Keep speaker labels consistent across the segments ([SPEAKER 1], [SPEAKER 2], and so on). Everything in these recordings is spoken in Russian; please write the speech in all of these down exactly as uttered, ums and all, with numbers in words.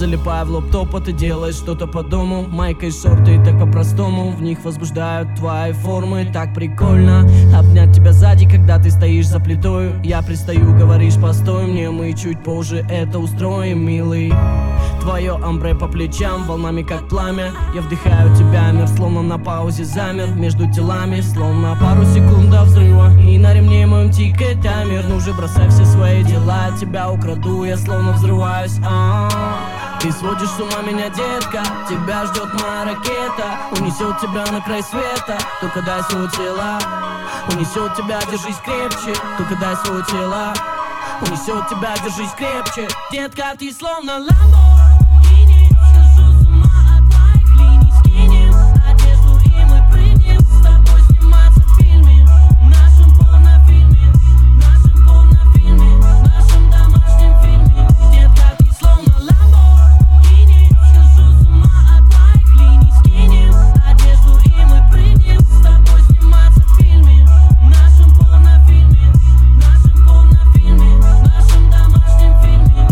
[SPEAKER 1] залипая в лоптоп, а ты делаешь что-то по дому. Майка и шорты, так по-простому. В них возбуждают твои формы. Так прикольно обнять тебя сзади, когда ты стоишь за плитою. Я пристаю, говоришь, постой мне, мы чуть позже это устроим, милый. Твое амбре по плечам, волнами как пламя. Я вдыхаю тебя, мир словно на паузе замер. Между телами, словно пару секунд до взрыва. И на ремне моем тикает таймер. Ну же бросай все свои дела, тебя украду, я словно взрываюсь. А-а-а. Ты сводишь с ума меня, детка, тебя ждет моя ракета. Унесет тебя на край света, только дай свое тело. Унесет тебя, держись крепче, только дай свое тело. Унесет тебя, держись крепче. Детка, ты словно Ламборгини. Схожу с ума от твоих линий. Скинем одежду и мы прыгнем с тобой сниматься в фильме. В нашем порнофильме, в нашем порнофильме, в нашем домашнем фильме. Детка, ты словно Ламборгини. Схожу с ума от твоих линий. Скинем одежду и мы прыгнем с тобой сниматься в фильме. В нашем порнофильме, в нашем порнофильме, в нашем домашнем фильме.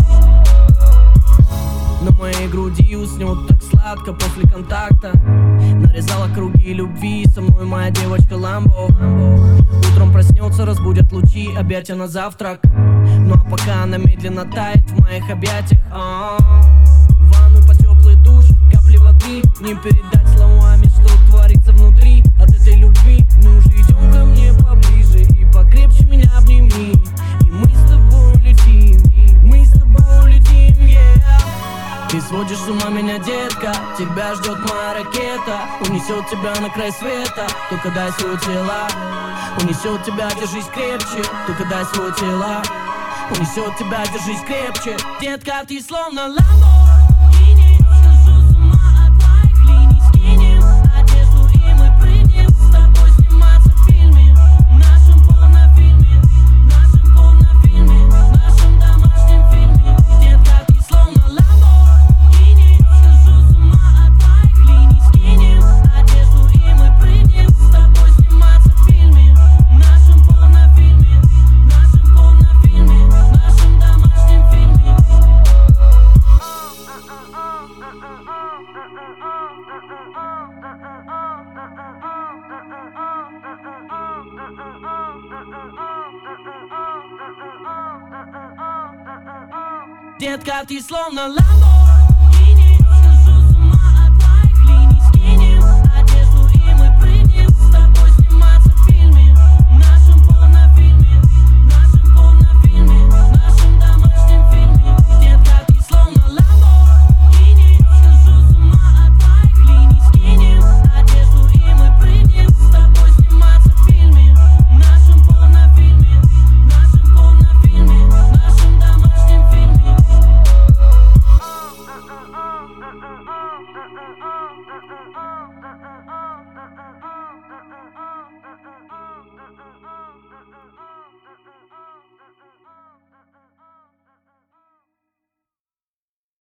[SPEAKER 1] На моей груди уснет так сладко после контакта. Нарезала круги любви, со мной моя девочка Ламбо. Утром проснется, разбудят лучи, объятия на завтрак. Ну а пока она медленно тает в моих объятиях. А-а-а. В ванную по теплый душ, капли воды. Не передать словами, что творится внутри от этой любви. Мы уже идем ко мне поближе и покрепче меня обними. И мы с тобой летим, мы с тобой летим, yeah. Ты сводишь с ума меня, детка, тебя ждет моя ракета. Унесет тебя на край света, только дай свое тело. Унесет тебя, держись крепче, только дай свое тело. Унесет тебя, держись крепче. Детка, ты словно Ламборгини. Схожу с ума от твоих линий. Скинем одежду и мы прыгнем с тобой сниматься в фильме. В нашем порнофильме, в нашем порнофильме, в нашем домашнем фильме. Детка, ты словно Ламборгини. Схожу с ума от твоих линий. Скинем одежду и мы прыгнем с тобой сниматься в фильме. В нашем порнофильме, в нашем порнофильме, в нашем домашнем фильме. Детка, ты словно Ламбо.